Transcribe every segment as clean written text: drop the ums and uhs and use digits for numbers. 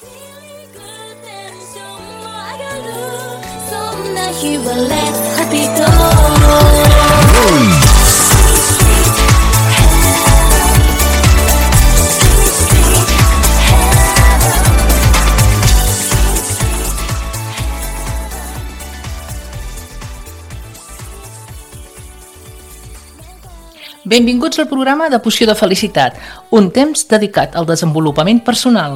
Benvinguts al programa de Poció de Felicitat, un temps dedicat al desenvolupament personal.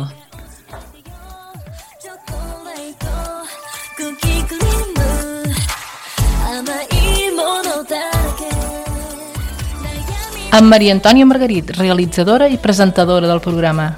Amb Maria Antònia Margarit, realitzadora i presentadora del programa.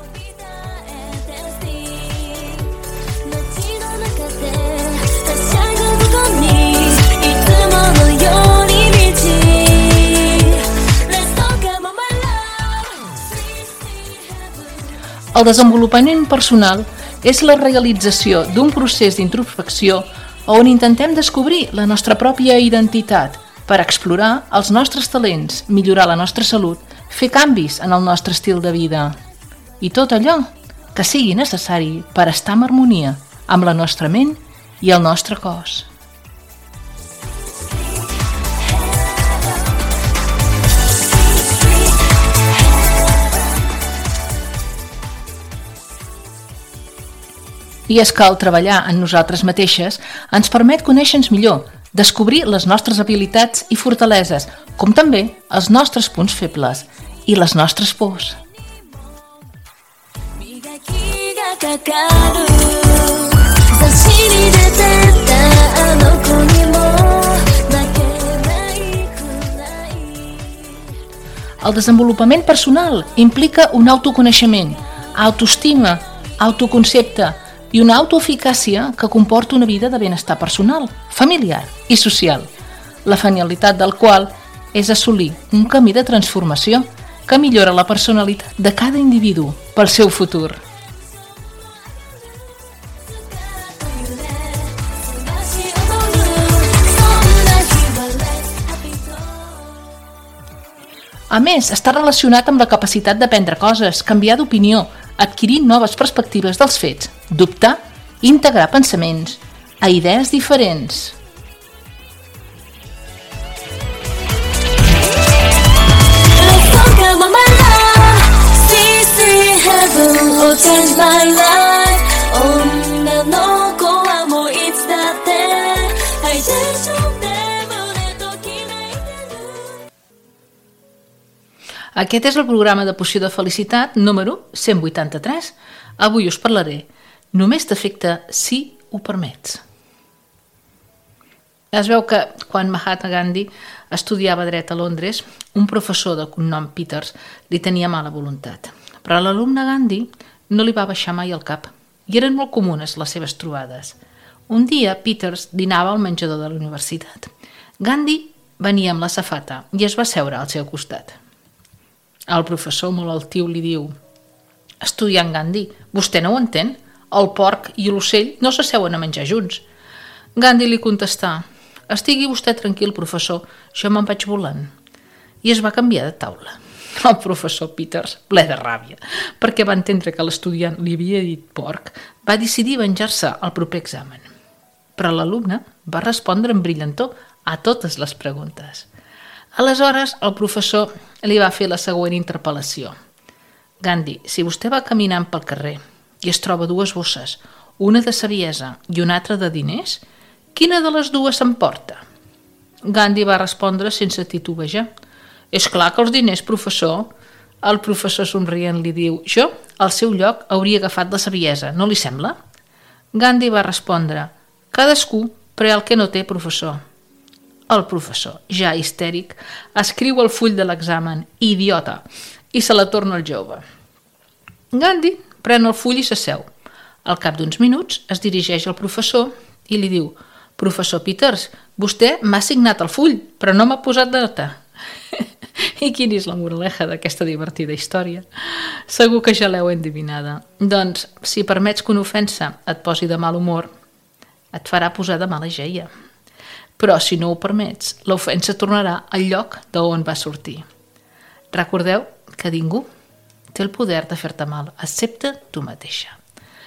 El desenvolupament personal és la realització d'un procés d'introspecció on intentem descobrir la nostra pròpia identitat per explorar els nostres talents, millorar la nostra salut, fer canvis en el nostre estil de vida i tot allò que sigui necessari per estar en harmonia amb la nostra ment i el nostre cos. I és que el treballar en nosaltres mateixes ens permet conèixer-nos millor, descobrir les nostres habilitats i fortaleses, com també els nostres punts febles i les nostres pors. El desenvolupament personal implica un autoconeixement, autoestima, autoconcepte, i una autoeficàcia que comporta una vida de benestar personal, familiar i social, la finalitat del qual és assolir un camí de transformació que millora la personalitat de cada individu pel seu futur. A més, està relacionat amb la capacitat d'aprendre coses, canviar d'opinió, adquirir noves perspectives dels fets, dubtar i integrar pensaments a idees diferents. Aquest és el programa de Poció de Felicitat número 183. Avui us parlaré només t'afecta si ho permets. Es veu que quan Mahatma Gandhi estudiava dret a Londres, un professor de cognom Peters li tenia mala voluntat. Però a l'alumne Gandhi no li va baixar mai el cap i eren molt comunes les seves trobades. Un dia Peters dinava al menjador de la universitat. Gandhi venia amb la safata i es va seure al seu costat. El professor, molt altiu, li diu: «Estudiant Gandhi, vostè no ho entén? El porc i l'ocell no s'asseuen a menjar junts». Gandhi li contestà: «Estigui vostè tranquil, professor, jo me'n vaig volant». I es va canviar de taula. El professor Peters, ple de ràbia, perquè va entendre que l'estudiant li havia dit porc, va decidir venjar-se al proper examen. Però l'alumne va respondre amb brillantor a totes les preguntes. Aleshores, el professor li va fer la següent interpel·lació. «Gandhi, si vostè va caminant pel carrer i es troba dues bosses, una de saviesa i una altra de diners, quina de les dues s'emporta?» Gandhi va respondre sense titubejar: «És clar que els diners, professor». El professor somrient li diu: «Jo, al seu lloc, hauria agafat la saviesa, no li sembla?» Gandhi va respondre: «Cadascú pren el que no té, professor». El professor, ja histèric, escriu el full de l'examen «idiota» i se la torna al jove. Gandhi pren el full i s'asseu. Al cap d'uns minuts es dirigeix al professor i li diu: «Professor Peters, vostè m'ha signat el full, però no m'ha posat nota». I quina és la moraleja d'aquesta divertida història? Segur que ja l'heu endevinada. Doncs, si permets que una ofensa et posi de mal humor, et farà posar de mala jeia. Però si no ho permets, l'ofensa tornarà al lloc d'on va sortir. Recordeu que ningú té el poder de fer-te mal, excepte tu mateixa.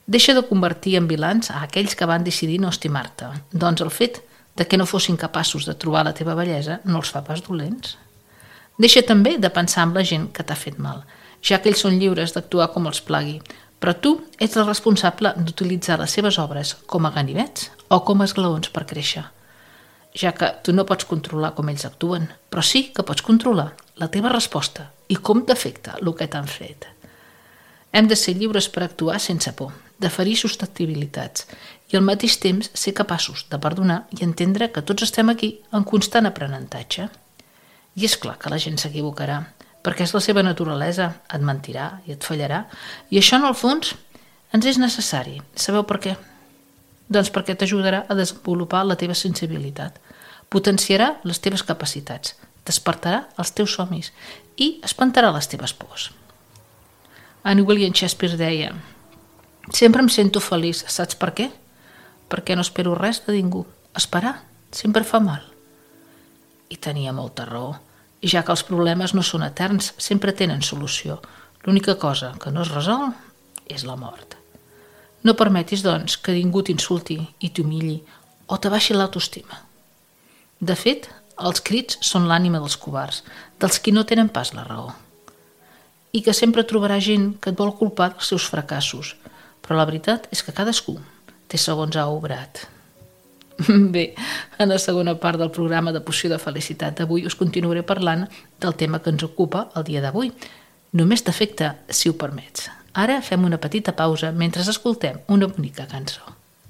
Deixa de convertir en vilans a aquells que van decidir no estimar-te. Doncs el fet de que no fossin capaços de trobar la teva bellesa no els fa pas dolents. Deixa també de pensar en la gent que t'ha fet mal, ja que ells són lliures d'actuar com els plagui, però tu ets el responsable d'utilitzar les seves obres com a ganivets o com a esglaons per créixer, ja que tu no pots controlar com ells actuen, però sí que pots controlar la teva resposta i com t'afecta el que t'han fet. Hem de ser lliures per actuar sense por, de ferir susceptibilitats i al mateix temps ser capaços de perdonar i entendre que tots estem aquí en constant aprenentatge. I és clar que la gent s'equivocarà, perquè és la seva naturalesa, et mentirà i et fallarà, i això en el fons ens és necessari. Sabeu per què? Doncs perquè t'ajudarà a desenvolupar la teva sensibilitat, potenciarà les teves capacitats, despertarà els teus somnis i espantarà les teves pors. En William Shakespeare deia: sempre em sento feliç, saps per què? Perquè no espero res de ningú. Esperar sempre fa mal. I tenia molta raó, ja que els problemes no són eterns, sempre tenen solució. L'única cosa que no es resol és la mort. No permetis, doncs, que ningú t'insulti i t'humilli o t'abaixi l'autoestima. De fet, els crits són l'ànima dels covards, dels qui no tenen pas la raó. I que sempre trobarà gent que et vol culpar dels seus fracassos, però la veritat és que cadascú té segons ha obrat. Bé, en la segona part del programa de Poció de Felicitat d'avui us continuaré parlant del tema que ens ocupa el dia d'avui. Només t'afecta si ho permets. Ara fem una petita pausa mentre escoltem una bonica cançó.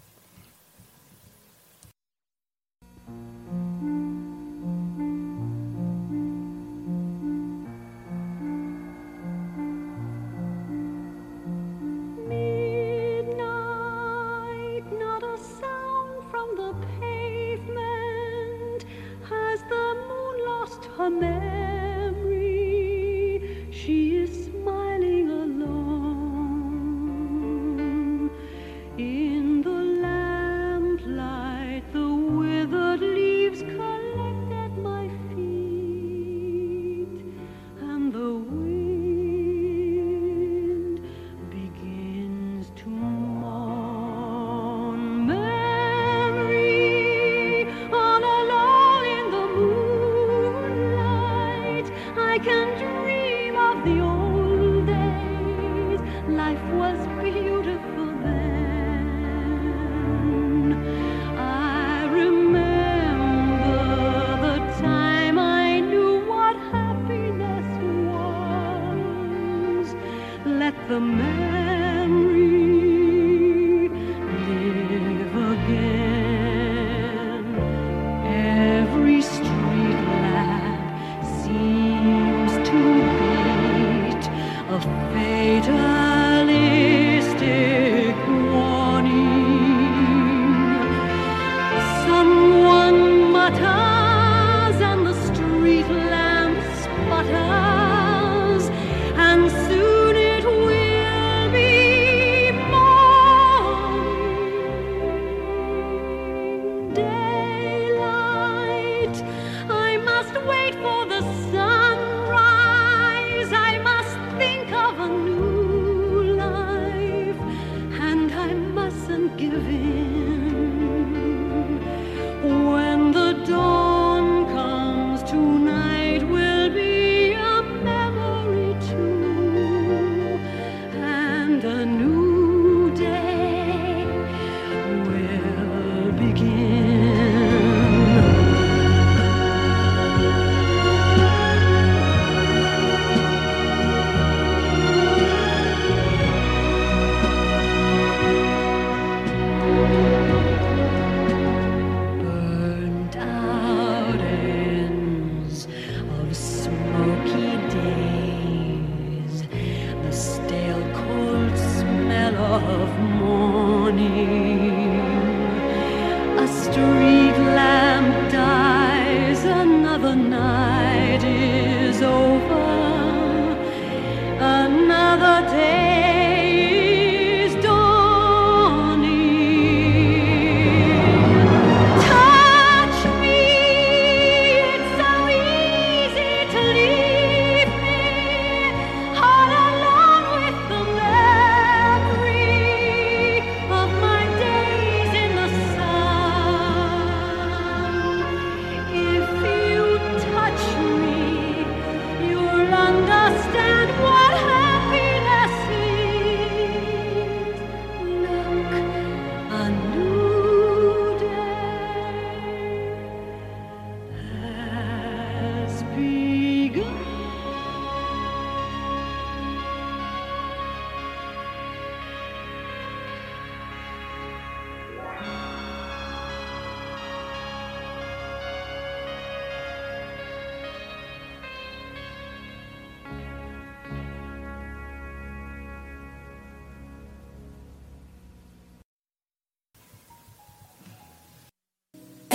Her memory, she is smiling alone. In the lamplight, the withered leaves collect at my feet, and the wind begins to mourn. Memory, all alone in the moonlight, I can dream of the old days. Life was beautiful then. I remember the time I knew what happiness was. Let the memory live again. Every street lamp seems to beat a fatalistic warning. Someone mutters and the street lamp sputters, and soon it will be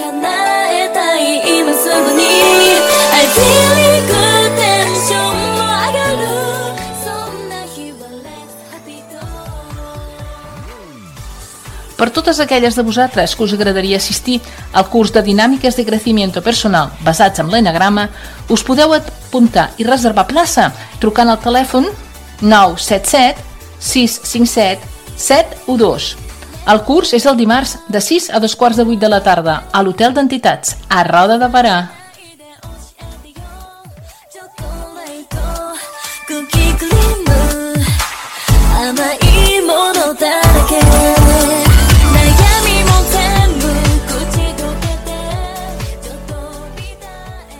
叶えたい今すぐに I feel it good テンションも上がるそんな日は Let's happy Per totes aquelles de vosaltres que us agradaria assistir al curs de dinàmiques de crecimiento personal basats en l'enagrama, us podeu apuntar i reservar plaça trucant al telèfon 977 657 712. El curs és el dimarts de 6 a 2:15 de la tarda a l'Hotel d'Entitats, a Roda de Berà. チョコレートクッキークリーム甘いものだらけ悩みも全部口どけてちょっと見た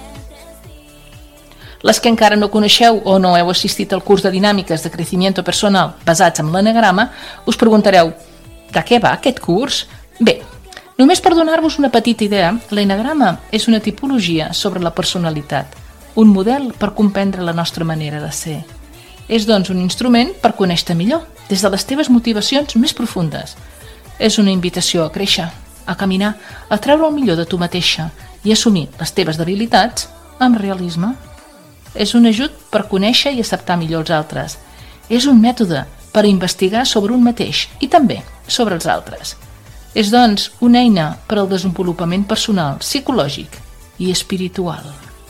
Les que encara no coneixeu o no heu assistit al curs de dinàmiques de crecimiento personal basats en l'enagrama, us preguntareu: de què va aquest curs? Bé, només per donar-vos una petita idea, l'enagrama és una tipologia sobre la personalitat, un model per comprendre la nostra manera de ser. És, doncs, un instrument per conèixer-te millor, des de les teves motivacions més profundes. És una invitació a créixer, a caminar, a treure el millor de tu mateixa i assumir les teves debilitats amb realisme. És un ajut per conèixer i acceptar millor els altres. És un mètode per investigar sobre un mateix i també sobre els altres. És, doncs, una eina per al desenvolupament personal, psicològic i espiritual.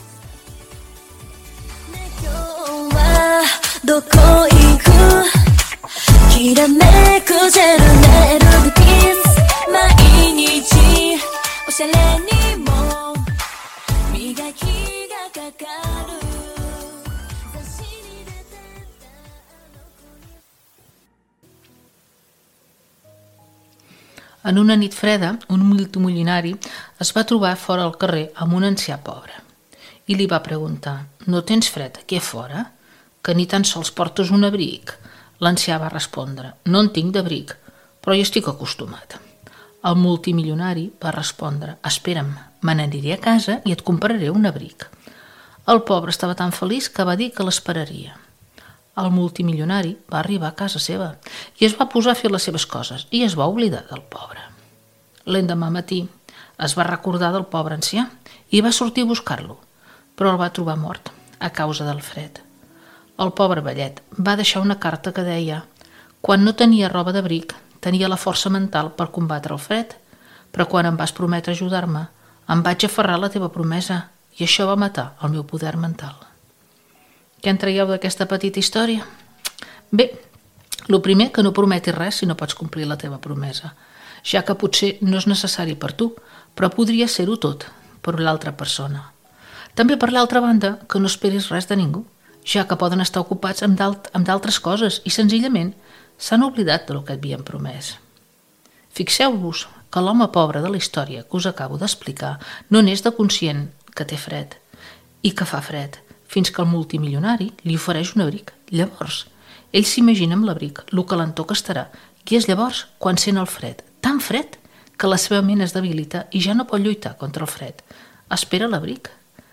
今日はどこ行くきらめくジェルネイルでキス毎日おしゃれにも磨きがかかる雑誌に出てた En una nit freda, un multimilionari es va trobar fora al carrer amb un ancià pobre i li va preguntar: «No tens fred aquí a fora? Que ni tan sols portes un abric?» L'ancià va respondre: «No en tinc d'abric, però hi estic acostumat». El multimilionari va respondre: «Espera'm, me n'aniré a casa i et compraré un abric». El pobre estava tan feliç que va dir que l'esperaria. El multimilionari va arribar a casa seva i es va posar a fer les seves coses i es va oblidar del pobre. L'endemà matí es va recordar del pobre ancià i va sortir a buscar-lo, però el va trobar mort a causa del fred. El pobre vellet va deixar una carta que deia: «Quan no tenia roba d'abric, tenia la força mental per combatre el fred, però quan em vas prometre ajudar-me, em vaig aferrar a la teva promesa i això va matar el meu poder mental». Què en traieu d'aquesta petita història? Bé, el primer, que no prometis res si no pots complir la teva promesa, ja que potser no és necessari per tu, però podria ser-ho tot per l'altra persona. També, per l'altra banda, que no esperis res de ningú, ja que poden estar ocupats amb d'altres coses i senzillament s'han oblidat del que et havien promès. Fixeu-vos que l'home pobre de la història que us acabo d'explicar no n'és de conscient que té fred i que fa fred, fins que el multimilionari li ofereix un abric. Llavors, ell s'imagina amb l'abric lo calentó que estarà i és llavors quan sent el fred, tan fred que la seva ment es debilita i ja no pot lluitar contra el fred. Espera l'abric.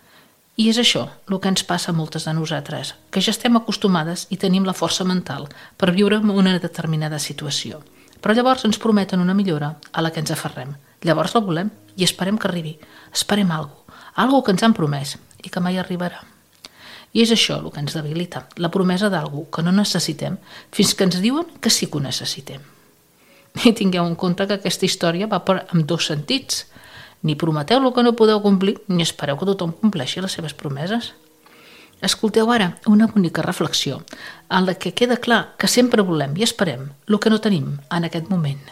I és això el que ens passa a moltes de nosaltres, que ja estem acostumades i tenim la força mental per viure en una determinada situació. Però llavors ens prometen una millora a la que ens aferrem. Llavors la volem i esperem que arribi. Esperem alguna que ens han promès i que mai arribarà. I és això el que ens debilita, la promesa d'algú que no necessitem fins que ens diuen que sí que ho necessitem. I tingueu en compte que aquesta història va amb dos sentits. Ni prometeu el que no podeu complir, ni espereu que tothom compleixi les seves promeses. Escolteu ara una bonica reflexió en la que queda clar que sempre volem i esperem el que no tenim en aquest moment.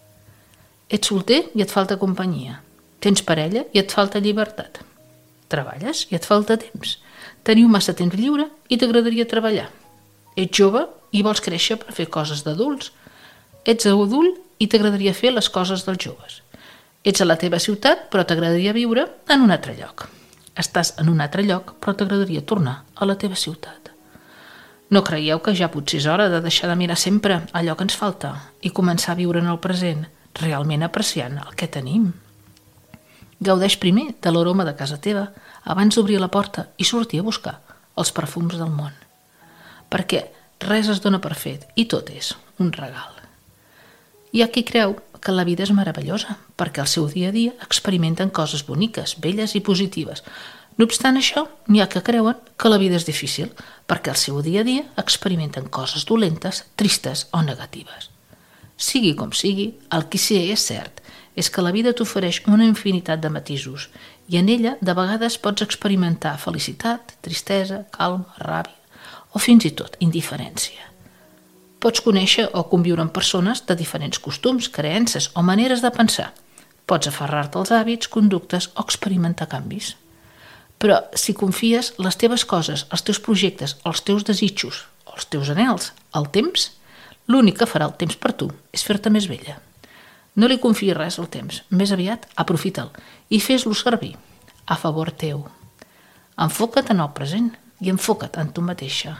Ets solter i et falta companyia. Tens parella i et falta llibertat. Treballes i et falta temps. Teniu massa temps lliure i t'agradaria treballar. Ets jove i vols créixer per fer coses d'adults. Ets adult i t'agradaria fer les coses dels joves. Ets a la teva ciutat però t'agradaria viure en un altre lloc. Estàs en un altre lloc però t'agradaria tornar a la teva ciutat. No creieu que ja potser és hora de deixar de mirar sempre allò que ens falta i començar a viure en el present, realment apreciant el que tenim? Gaudeix primer de l'aroma de casa teva abans d'obrir la porta i sortir a buscar els perfums del món. Perquè res es dona per fet i tot és un regal. Hi ha qui creu que la vida és meravellosa, perquè al seu dia a dia experimenten coses boniques, belles i positives. No obstant això, n'hi ha que creuen que la vida és difícil, perquè al seu dia a dia experimenten coses dolentes, tristes o negatives. Sigui com sigui, el que sí és cert és que la vida t'ofereix una infinitat de matisos i en ella de vegades pots experimentar felicitat, tristesa, calma, ràbia o fins i tot indiferència. Pots conèixer o conviure amb persones de diferents costums, creences o maneres de pensar. Pots aferrar-te als hàbits, conductes o experimentar canvis. Però si confies les teves coses, els teus projectes, els teus desitjos, els teus anhels, al temps, l'únic que farà el temps per tu és fer-te més vella. No li confiïs res al temps, més aviat aprofita'l i fes-lo servir a favor teu. Enfoca't en el present i enfoca't en tu mateixa.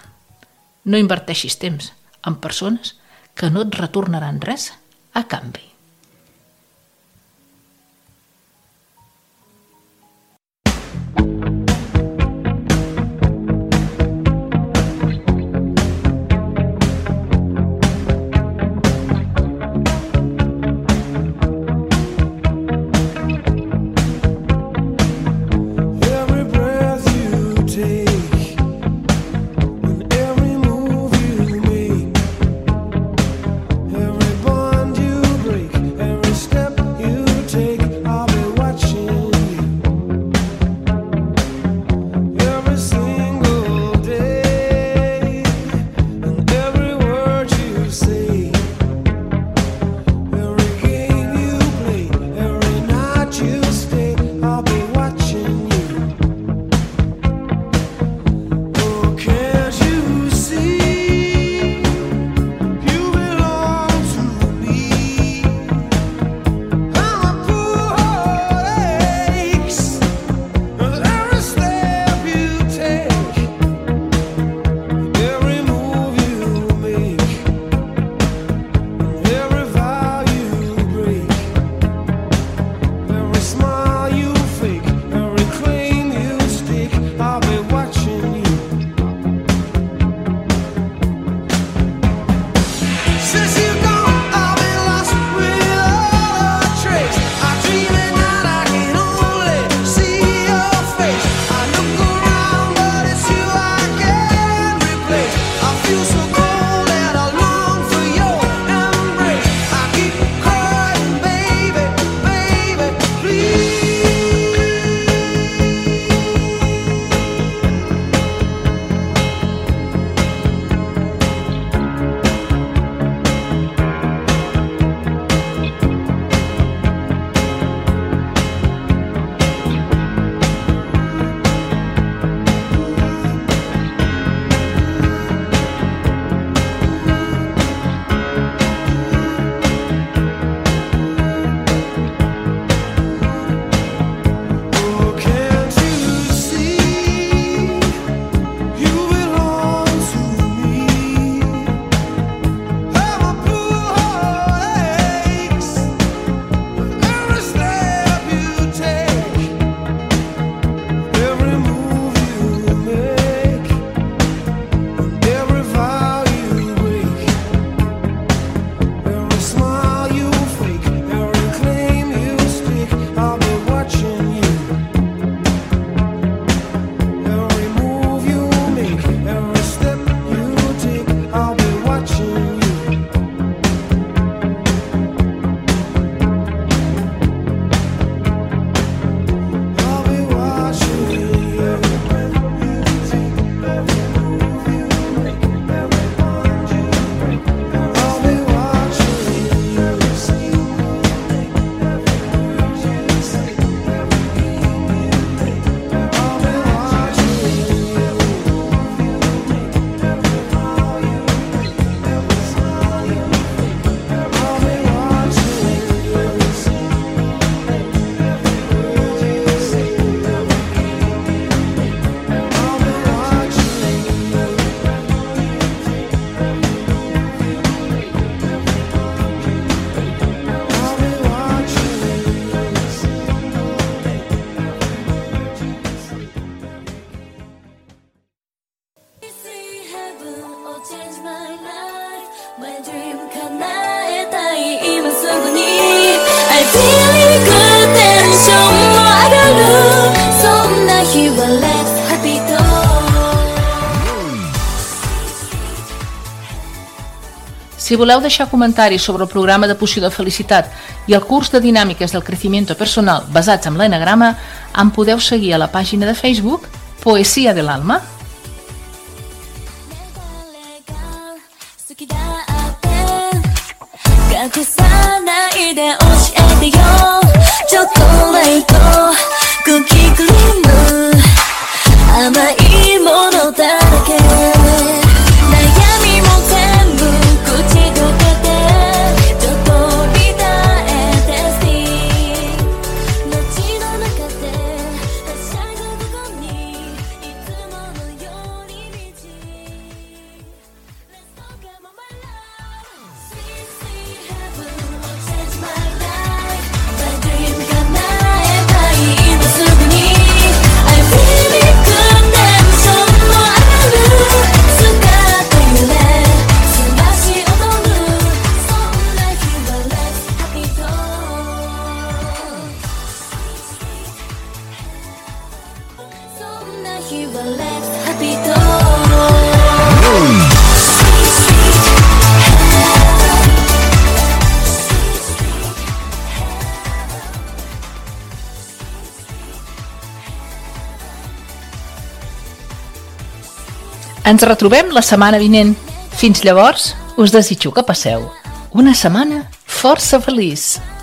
No inverteixis temps en persones que no et retornaran res a canvi. Change my life, my dream 叶たい今すぐに feel good テンションも上がるそんな日は Let's Happy Talk. Si voleu deixar comentaris sobre el programa de Poció de Felicitat i el curs de dinàmiques del crecimiento personal basats en l'enagrama, em podeu seguir a la pàgina de Facebook Poesia de l'Alma. Ens retrobem la setmana vinent. Fins llavors, us desitjo que passeu una setmana força feliç.